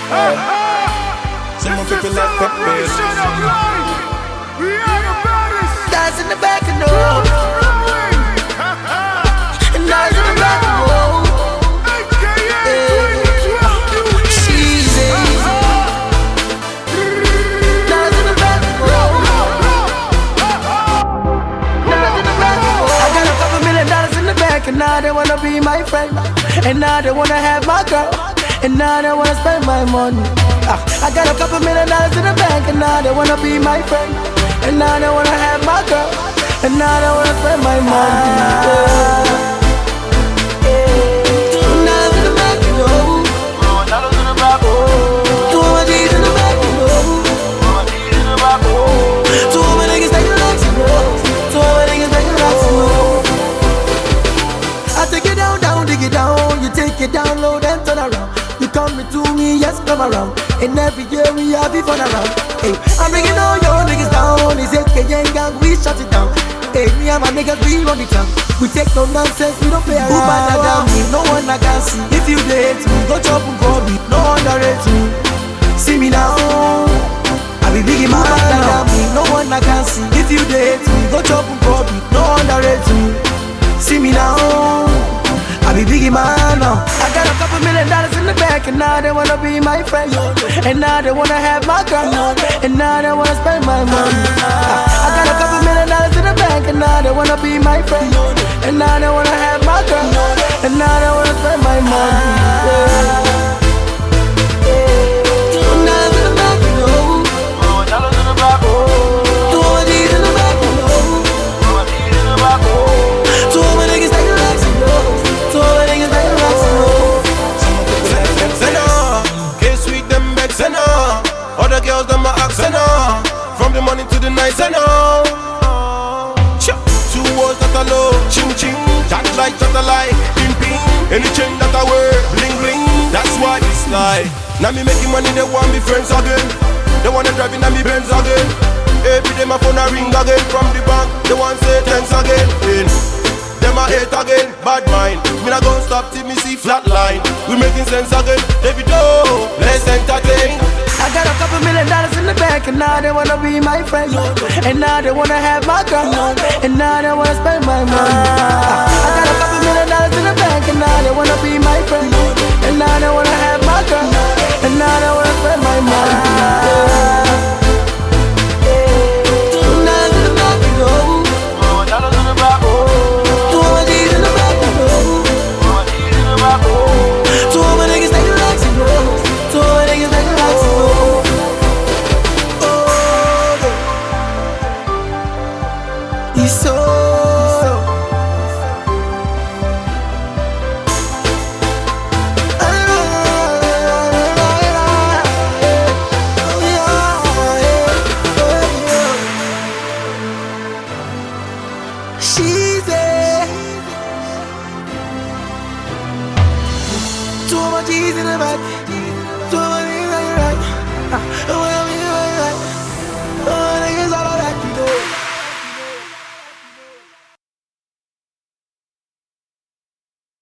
Some people like Pepe. We are the baddest. That's in the back of the road. And that's in the back of the road. She's that's in the back of the road. That's in the back of the road. I got a couple $1,000,000 in the bank, and now they wanna be my friend, and now they wanna have my girl, and now they wanna spend my money. I got a couple $1,000,000 in the bank, and now they wanna be my friend, and now they wanna have my girl, and now they wanna spend my money. Download and turn around. You coming to me, yes, come around. And every year we have it fun around. Hey, I'm bringing all your niggas down. It's AKN gang, we shut it down. Hey, me and my niggas, we run the town. We take no nonsense, we don't play around. Who bad than me? No one I can see. If you date me, go chop and go me. No one underrate me. See me now. I be biggie man than me. No one I can see. If you date me, go chop and go me. No one underrate me. See me now. I be biggie man now. I got a couple $1,000,000 in the bank, and now they wanna be my friend, and now they wanna have my girl, and now they wanna spend my money. I got a couple $1,000,000 in the bank, and now they wanna be my friend, and now they wanna have my girl, and now they wanna spend my money. Other girls them a ask from the morning to the night, two words that I love, ching ching, chat like, ping ping. Any chain that I wear, bling bling. That's why it's like. Now me making money, they want me friends again. They wanna drive in me Benz again. Every day my phone a ring again from the bank. They want say thanks again. Them a hate again, bad mind. Me not gonna stop till me see flatline. We making sense again. David O, let's entertain. I got a couple $1,000,000 in the bank, and now they wanna be my friend, and now they wanna have my girl, and now they wanna spend my money. I got a couple $1,000,000 in the bank, and now they wanna be my friend,